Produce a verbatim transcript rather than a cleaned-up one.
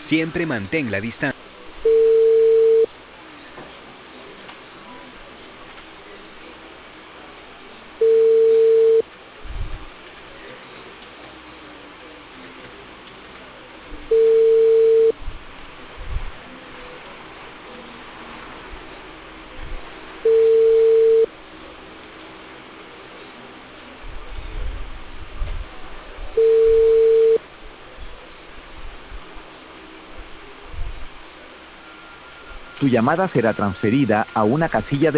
Siempre mantén la distancia. Tu llamada será transferida a una casilla de